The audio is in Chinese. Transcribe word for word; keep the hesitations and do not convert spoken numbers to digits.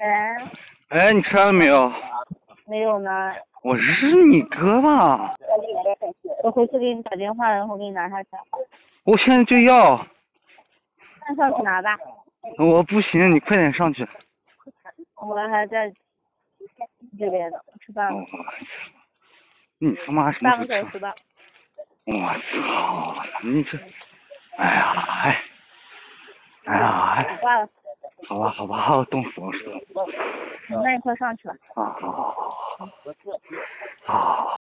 哎， 哎，你吃饭了没有？ 没有呢。 我是你哥吧？ 我回去给你打电话，然后给你拿下去。 我现在就要。 那上去拿吧。 我不行，你快点上去。 我还在这边呢，吃饭了。 哦、你他妈什么时候吃？ 半个小时吧。 我操！你这，哎呀，哎，哎呀，哎。 挂了。 好吧，好吧，我冻死我了。 那你快上去吧。 啊，好好好好好。好。